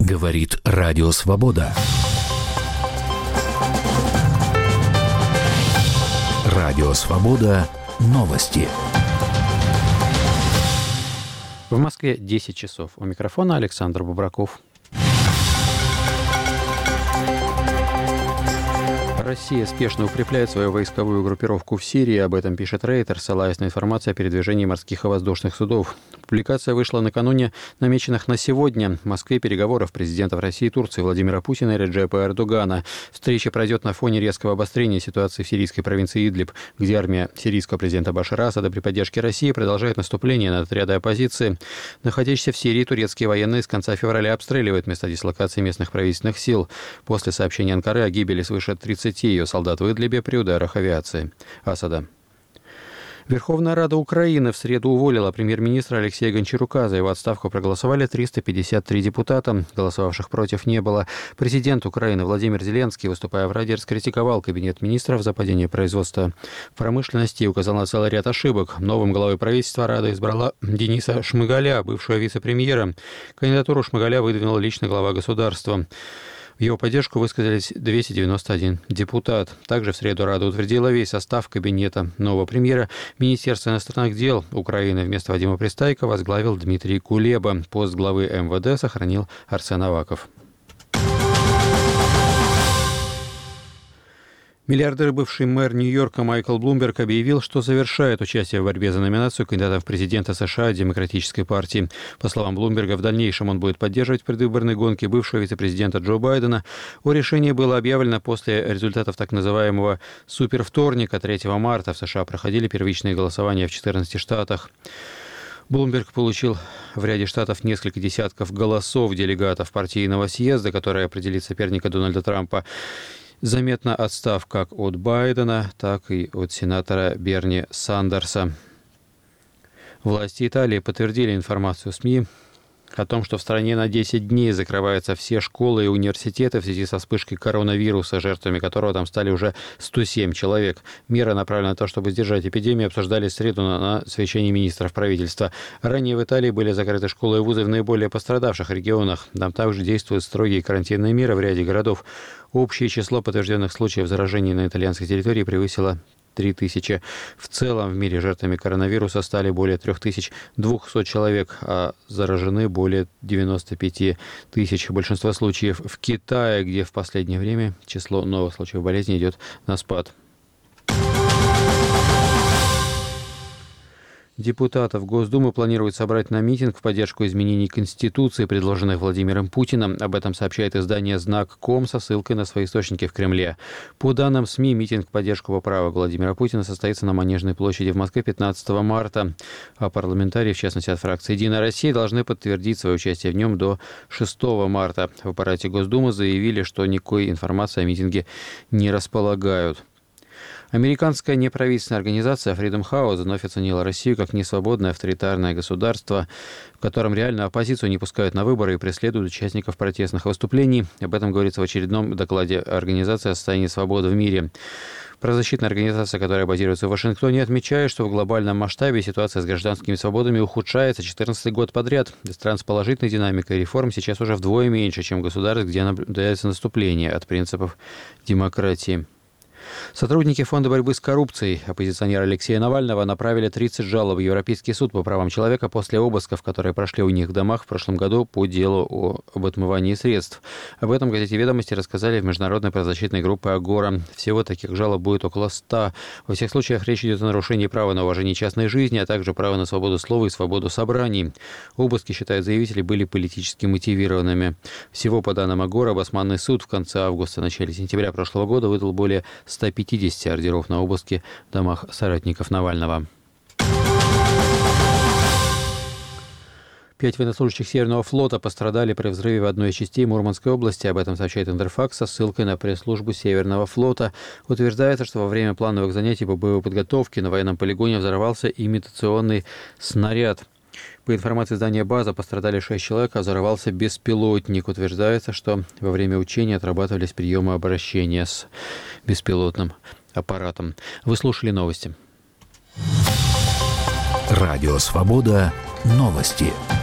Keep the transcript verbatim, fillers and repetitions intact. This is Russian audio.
Говорит Радио Свобода. Радио Свобода. Новости. В Москве десять часов. У микрофона Александр Бубраков. Россия спешно укрепляет свою войсковую группировку в Сирии. Об этом пишет Рейтер, ссылаясь на информацию о передвижении морских и воздушных судов. Публикация вышла накануне намеченных на сегодня в Москве переговоров президентов России и Турции Владимира Путина и Реджепа Эрдогана. Встреча пройдет на фоне резкого обострения ситуации в сирийской провинции Идлиб, где армия сирийского президента Башара Асада при поддержке России продолжает наступление на отряды оппозиции. Находящиеся в Сирии турецкие военные с конца февраля обстреливают места дислокации местных правительственных сил. После сообщения Анкары о гибели свыше тридцати ее солдат в Идлибе при ударах авиации Асада. Верховная Рада Украины в среду уволила премьер-министра Алексея Гончарука. За его отставку проголосовали триста пятьдесят три депутата. Голосовавших против не было. Президент Украины Владимир Зеленский, выступая в Раде, раскритиковал кабинет министров за падение производства в промышленности и указал на целый ряд ошибок. Новым главой правительства Рада избрала Дениса Шмыгаля, бывшего вице-премьера. Кандидатуру Шмыгаля выдвинул лично глава государства. В его поддержку высказались двести девяносто один депутат. Также в среду Рада утвердила весь состав кабинета нового премьера. Министерство иностранных дел Украины вместо Вадима Пристайко возглавил Дмитрий Кулеба. Пост главы эм вэ дэ сохранил Арсен Аваков. Миллиардер и бывший мэр Нью-Йорка Майкл Блумберг объявил, что завершает участие в борьбе за номинацию кандидата в президенты США от Демократической партии. По словам Блумберга, в дальнейшем он будет поддерживать предвыборные гонки бывшего вице-президента Джо Байдена. О решении было объявлено после результатов так называемого «супервторника». третьего марта в США проходили первичные голосования в четырнадцати штатах. Блумберг получил в ряде штатов несколько десятков голосов делегатов партийного съезда, который определит соперника Дональда Трампа. Заметно отстав как от Байдена, так и от сенатора Берни Сандерса. Власти Италии подтвердили информацию СМИ о том, что в стране на десять дней закрываются все школы и университеты в связи со вспышкой коронавируса, жертвами которого там стали уже сто семь человек. Меры, направленные на то, чтобы сдержать эпидемию, обсуждались в среду на совещании министров правительства. Ранее в Италии были закрыты школы и вузы в наиболее пострадавших регионах. Там также действуют строгие карантинные меры в ряде городов. Общее число подтвержденных случаев заражения на итальянской территории превысило три тысячи. В целом в мире жертвами коронавируса стали более три тысячи двести человек, а заражены более девяносто пять тысяч. Большинство случаев в Китае, где в последнее время число новых случаев болезни идет на спад. Депутатов Госдумы планируют собрать на митинг в поддержку изменений Конституции, предложенных Владимиром Путиным. Об этом сообщает издание «Знак точка ком» со ссылкой на свои источники в Кремле. По данным СМИ, митинг в поддержку поправок Владимира Путина состоится на Манежной площади в Москве пятнадцатого марта. А парламентарии, в частности от фракции «Единая Россия», должны подтвердить свое участие в нем до шестого марта. В аппарате Госдумы заявили, что никакой информации о митинге не располагают. Американская неправительственная организация Freedom House вновь оценила Россию как несвободное авторитарное государство, в котором реальную оппозицию не пускают на выборы и преследуют участников протестных выступлений. Об этом говорится в очередном докладе организации о состоянии свободы в мире. Правозащитная организация, которая базируется в Вашингтоне, отмечает, что в глобальном масштабе ситуация с гражданскими свободами ухудшается четырнадцатый год подряд. Стран с положительной динамикой реформ сейчас уже вдвое меньше, чем государств, где наблюдается наступление от принципов демократии. Сотрудники Фонда борьбы с коррупцией оппозиционера Алексея Навального направили тридцать жалоб в Европейский суд по правам человека после обысков, которые прошли у них в домах в прошлом году по делу о, об отмывании средств. Об этом в газете «Ведомости» рассказали в международной правозащитной группе «Агора». Всего таких жалоб будет около ста. Во всех случаях речь идет о нарушении права на уважение частной жизни, а также права на свободу слова и свободу собраний. Обыски, считают заявители, были политически мотивированными. Всего, по данным «Агора», Басманный суд в конце августа, начале сентября прошлого года выдал более ста пятидесяти ордеров на обыски в домах соратников Навального. Пять военнослужащих Северного флота пострадали при взрыве в одной из частей Мурманской области. Об этом сообщает Интерфакс со ссылкой на пресс-службу Северного флота. Утверждается, что во время плановых занятий по боевой подготовке на военном полигоне взорвался имитационный снаряд. По информации издания «База», пострадали шесть человек, а взорвался беспилотник. Утверждается, что во время учения отрабатывались приемы обращения с беспилотным аппаратом. Вы слушали новости. Радио «Свобода». Новости.